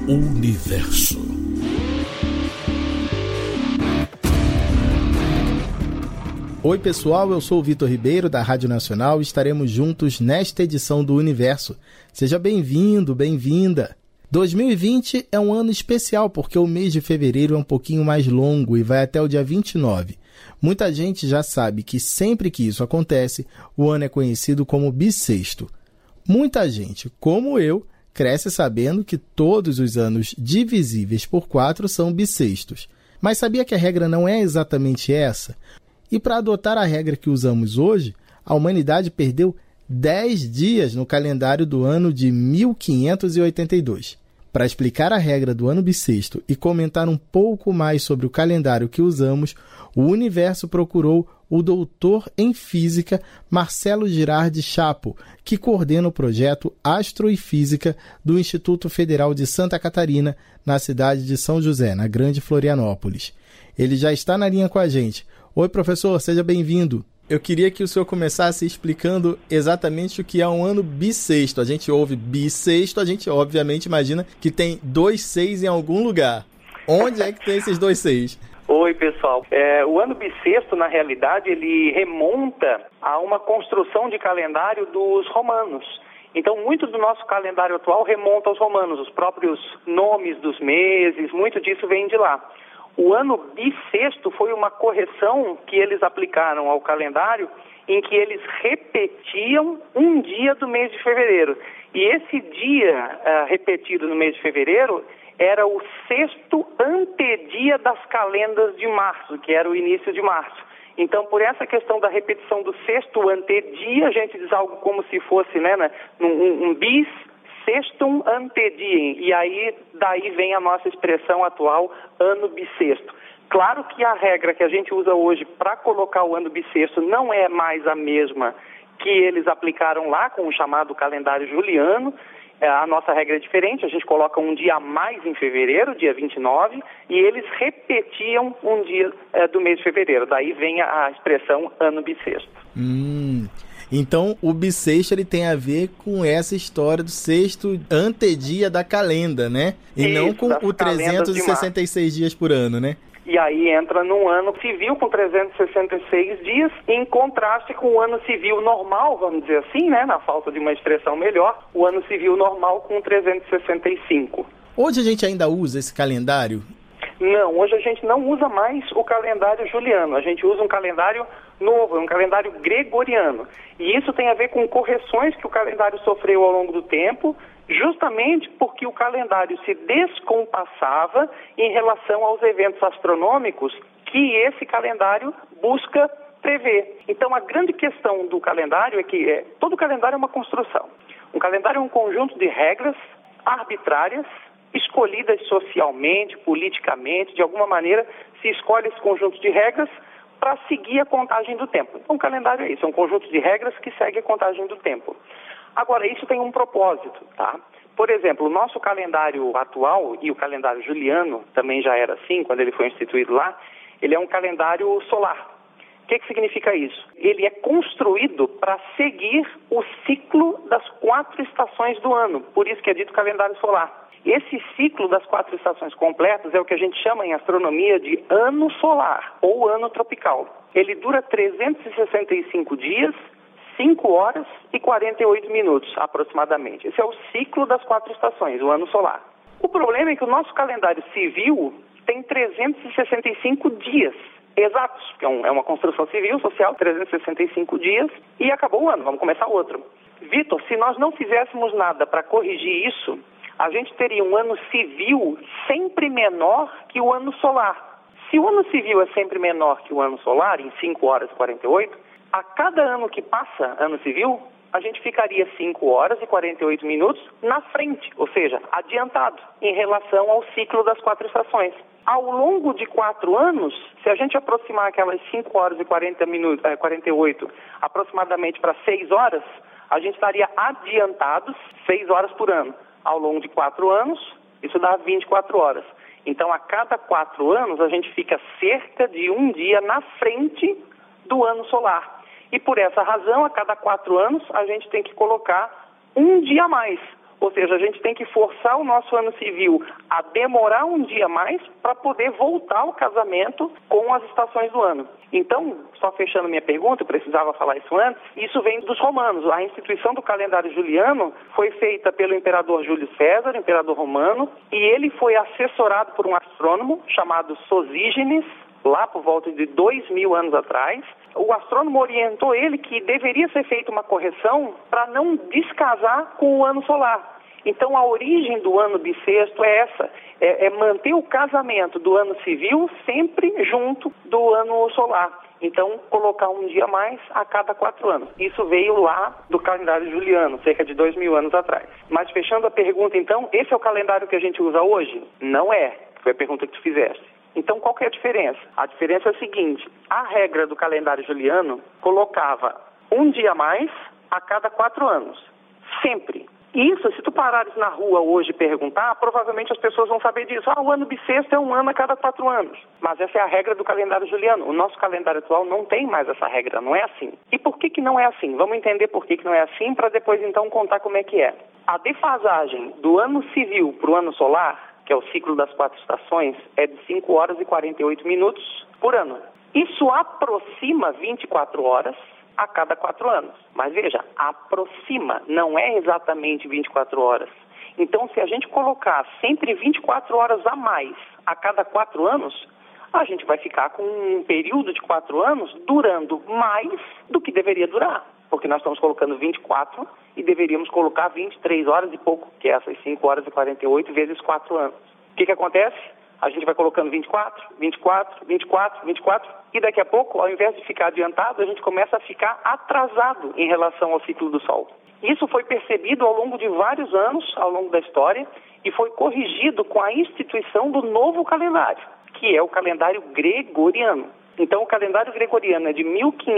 Universo. Oi pessoal, eu sou o Vitor Ribeiro da Rádio Nacional e estaremos juntos nesta edição do Universo. Seja bem-vindo, bem-vinda! 2020 é um ano especial porque o mês de fevereiro é um pouquinho mais longo e vai até o dia 29. Muita gente já sabe que sempre que isso acontece, o ano é conhecido como bissexto. Muita gente, como eu, cresce sabendo que todos os anos divisíveis por 4 são bissextos. Mas sabia que a regra não é exatamente essa? E para adotar a regra que usamos hoje, a humanidade perdeu 10 dias no calendário do ano de 1582. Para explicar a regra do ano bissexto e comentar um pouco mais sobre o calendário que usamos, o Universo procurou o doutor em física Marcelo Girardi Chapo, que coordena o projeto Astro e Física do Instituto Federal de Santa Catarina, na cidade de São José, na Grande Florianópolis. Ele já está na linha com a gente. Oi, professor, seja bem-vindo. Eu queria que o senhor começasse explicando exatamente o que é um ano bissexto. A gente ouve bissexto, a gente obviamente imagina que tem 2 6 em algum lugar. Onde é que tem esses 2 6? Oi, pessoal. O ano bissexto, na realidade, ele remonta a uma construção de calendário dos romanos. Então, muito do nosso calendário atual remonta aos romanos. Os próprios nomes dos meses, muito disso vem de lá. O ano bissexto foi uma correção que eles aplicaram ao calendário em que eles repetiam um dia do mês de fevereiro. E esse dia repetido no mês de fevereiro era o 6º antedia das calendas de março, que era o início de março. Então, por essa questão da repetição do 6º antedia, a gente diz algo como se fosse um bis sextum antediem, e aí daí vem a nossa expressão atual, ano bissexto. Claro que a regra que a gente usa hoje para colocar o ano bissexto não é mais a mesma que eles aplicaram lá com o chamado calendário juliano. A nossa regra é diferente, a gente coloca um dia a mais em fevereiro, dia 29, e eles repetiam um dia do mês de fevereiro. Daí vem a expressão ano bissexto. Então, o bissexto ele tem a ver com essa história do 6º antedia da calenda, né? E isso, não com o 366 dias por ano, né? E aí entra num ano civil com 366 dias, em contraste com o ano civil normal, vamos dizer assim, né? Na falta de uma expressão melhor, o ano civil normal com 365. Hoje a gente ainda usa esse calendário? Não, hoje a gente não usa mais o calendário juliano, a gente usa um calendário novo, um calendário gregoriano. E isso tem a ver com correções que o calendário sofreu ao longo do tempo, justamente porque o calendário se descompassava em relação aos eventos astronômicos que esse calendário busca prever. Então, a grande questão do calendário é que todo calendário é uma construção. Um calendário é um conjunto de regras arbitrárias, escolhidas socialmente, politicamente, de alguma maneira se escolhe esse conjunto de regras para seguir a contagem do tempo. Então, o calendário é isso, é um conjunto de regras que segue a contagem do tempo. Agora, isso tem um propósito, tá? Por exemplo, o nosso calendário atual, e o calendário juliano também já era assim, quando ele foi instituído lá, ele é um calendário solar. O que significa isso? Ele é construído para seguir o ciclo das 4 estações do ano, por isso que é dito calendário solar. Esse ciclo das 4 estações completas é o que a gente chama em astronomia de ano solar ou ano tropical. Ele dura 365 dias, 5 horas e 48 minutos aproximadamente. Esse é o ciclo das 4 estações, o ano solar. O problema é que o nosso calendário civil tem 365 dias exatos, que é uma construção civil, social, 365 dias e acabou o ano, vamos começar outro. Vitor, se nós não fizéssemos nada para corrigir isso, a gente teria um ano civil sempre menor que o ano solar. Se o ano civil é sempre menor que o ano solar, em 5 horas e 48, a cada ano que passa, ano civil, a gente ficaria 5 horas e 48 minutos na frente, ou seja, adiantado, em relação ao ciclo das 4 estações. Ao longo de 4 anos, se a gente aproximar aquelas 5 horas e 48 aproximadamente para 6 horas, a gente estaria adiantados 6 horas por ano. Ao longo de 4 anos, isso dá 24 horas. Então, a cada 4 anos, a gente fica cerca de um dia na frente do ano solar. E por essa razão, a cada 4 anos, a gente tem que colocar um dia a mais. Ou seja, a gente tem que forçar o nosso ano civil a demorar um dia mais para poder voltar ao casamento com as estações do ano. Então, só fechando minha pergunta, eu precisava falar isso antes, isso vem dos romanos. A instituição do calendário juliano foi feita pelo imperador Júlio César, imperador romano, e ele foi assessorado por um astrônomo chamado Sosígenes, lá por volta de 2000 anos atrás. O astrônomo orientou ele que deveria ser feita uma correção para não descasar com o ano solar. Então, a origem do ano bissexto é essa, é manter o casamento do ano civil sempre junto do ano solar. Então, colocar um dia a mais a cada 4 anos. Isso veio lá do calendário juliano, cerca de 2000 anos atrás. Mas fechando a pergunta, então, esse é o calendário que a gente usa hoje? Não é. Foi a pergunta que tu fizeste. Então, qual que é a diferença? A diferença é a seguinte: a regra do calendário juliano colocava um dia a mais a cada 4 anos. Sempre. Isso, se tu parares na rua hoje e perguntar, provavelmente as pessoas vão saber disso. O ano bissexto é um ano a cada 4 anos. Mas essa é a regra do calendário juliano. O nosso calendário atual não tem mais essa regra, não é assim. E por que não é assim? Vamos entender por que não é assim, para depois então contar como é que é. A defasagem do ano civil para o ano solar, que é o ciclo das 4 estações, é de 5 horas e 48 minutos por ano. Isso aproxima 24 horas a cada 4 anos. Mas veja, aproxima, não é exatamente 24 horas. Então, se a gente colocar sempre 24 horas a mais a cada 4 anos, a gente vai ficar com um período de 4 anos durando mais do que deveria durar. Porque nós estamos colocando 24 e deveríamos colocar 23 horas e pouco, que é essas 5 horas e 48 vezes 4 anos. O que acontece? A gente vai colocando 24, 24, 24, 24 e daqui a pouco, ao invés de ficar adiantado, a gente começa a ficar atrasado em relação ao ciclo do Sol. Isso foi percebido ao longo de vários anos, ao longo da história, e foi corrigido com a instituição do novo calendário, que é o calendário gregoriano. Então, o calendário gregoriano é de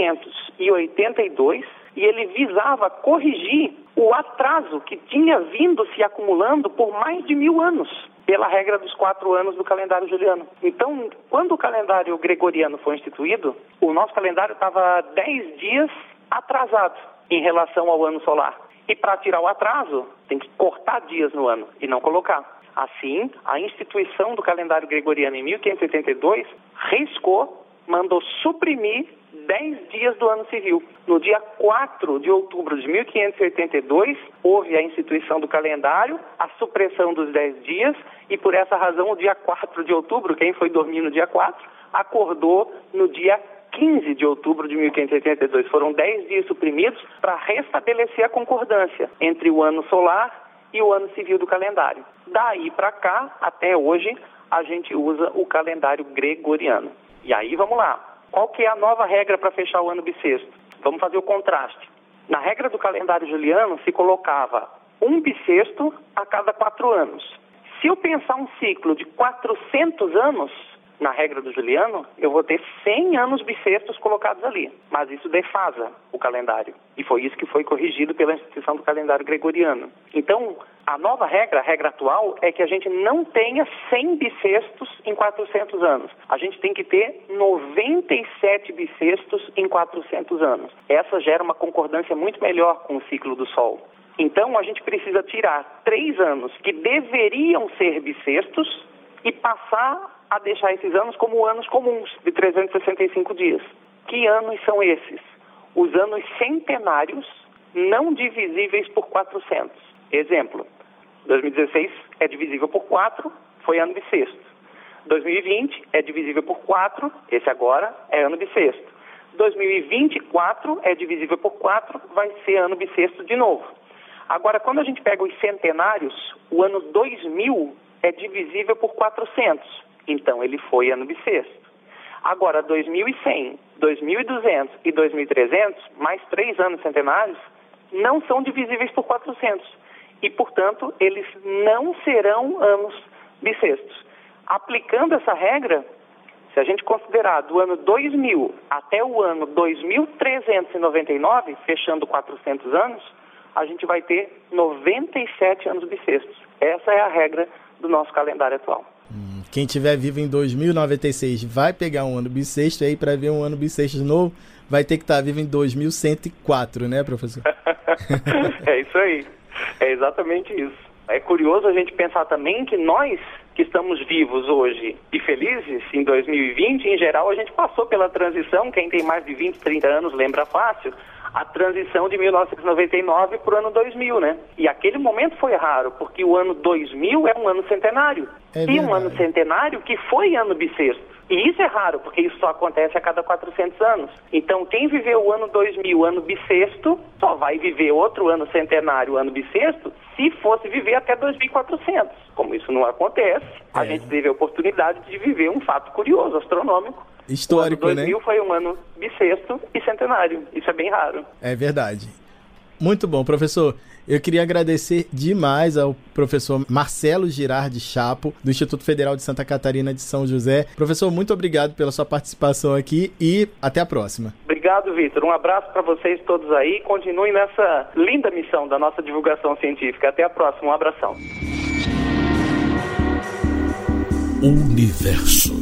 1582 e ele visava corrigir o atraso que tinha vindo se acumulando por mais de 1000 anos, pela regra dos 4 anos do calendário juliano. Então, quando o calendário gregoriano foi instituído, o nosso calendário estava 10 dias atrasado em relação ao ano solar. E para tirar o atraso, tem que cortar dias no ano e não colocar. Assim, a instituição do calendário gregoriano em 1582 riscou, mandou suprimir 10 dias do ano civil. No dia 4 de outubro de 1582, houve a instituição do calendário, a supressão dos 10 dias, e por essa razão, o dia 4 de outubro, quem foi dormir no dia 4, acordou no dia 15 de outubro de 1582. Foram 10 dias suprimidos para restabelecer a concordância entre o ano solar e o ano civil do calendário. Daí para cá, até hoje, a gente usa o calendário gregoriano. E aí, vamos lá. Qual que é a nova regra para fechar o ano bissexto? Vamos fazer o contraste. Na regra do calendário juliano, se colocava um bissexto a cada 4 anos. Se eu pensar um ciclo de 400 anos, na regra do juliano, eu vou ter 100 anos bissextos colocados ali. Mas isso defasa o calendário. E foi isso que foi corrigido pela instituição do calendário gregoriano. Então, a nova regra, a regra atual, é que a gente não tenha 100 bissextos em 400 anos. A gente tem que ter 97 bissextos em 400 anos. Essa gera uma concordância muito melhor com o ciclo do Sol. Então, a gente precisa tirar 3 anos que deveriam ser bissextos e passar a deixar esses anos como anos comuns, de 365 dias. Que anos são esses? Os anos centenários não divisíveis por 400. Exemplo, 2016 é divisível por 4, foi ano bissexto. 2020 é divisível por 4, esse agora é ano bissexto. 2024 é divisível por 4, vai ser ano bissexto de novo. Agora, quando a gente pega os centenários, o ano 2000 é divisível por 400. Então, ele foi ano bissexto. Agora, 2100, 2200 e 2300, mais 3 anos centenários, não são divisíveis por 400. E, portanto, eles não serão anos bissextos. Aplicando essa regra, se a gente considerar do ano 2000 até o ano 2399, fechando 400 anos, a gente vai ter 97 anos bissextos. Essa é a regra do nosso calendário atual. Quem estiver vivo em 2096 vai pegar um ano bissexto, e aí para ver um ano bissexto novo, vai ter que estar vivo em 2104, né, professor? É isso aí. É exatamente isso. É curioso a gente pensar também que nós que estamos vivos hoje e felizes em 2020, em geral, a gente passou pela transição, quem tem mais de 20, 30 anos lembra fácil, a transição de 1999 para o ano 2000, né? E aquele momento foi raro, porque o ano 2000 é um ano centenário. E um ano centenário que foi ano bissexto. E isso é raro, porque isso só acontece a cada 400 anos. Então, quem viveu o ano 2000, ano bissexto, só vai viver outro ano centenário, ano bissexto, se fosse viver até 2400. Como isso não acontece, a gente teve a oportunidade de viver um fato curioso, astronômico. Histórico, né? O ano 2000 foi um ano bissexto e centenário. Isso é bem raro. É verdade. Muito bom, professor. Eu queria agradecer demais ao professor Marcelo Girardi Chapo, do Instituto Federal de Santa Catarina de São José. Professor, muito obrigado pela sua participação aqui e até a próxima. Obrigado, Vitor. Um abraço para vocês todos aí. Continuem nessa linda missão da nossa divulgação científica. Até a próxima. Um abração. Universo.